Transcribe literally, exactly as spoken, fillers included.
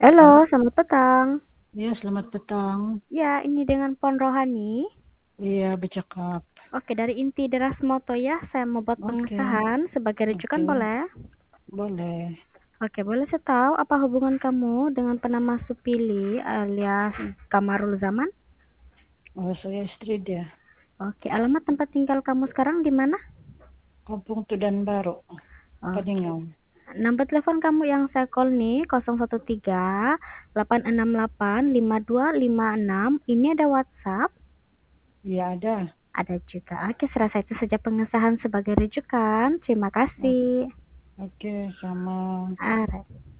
Halo, Halo, selamat petang. iya selamat petang. Ya, ini dengan Pon Rohani. Iya, bercakap. Oke, dari inti deras moto ya, saya mau buat Oke, pengesahan sebagai rujukan oke, boleh? boleh. Oke, boleh saya tahu apa hubungan kamu dengan penama Supili alias Kamarul Zaman? Oh, saya istri dia. Oke, alamat tempat tinggal kamu sekarang di mana? Kampung Tudan Baru, Oke. Padingau. Nomor telepon kamu yang saya call nih nol satu tiga delapan enam delapan lima dua lima enam. Ini ada WhatsApp? Iya ada. Ada juga. Oke, serasa itu saja pengesahan sebagai rujukan. Terima O- kasih. Oke, sama. Alright.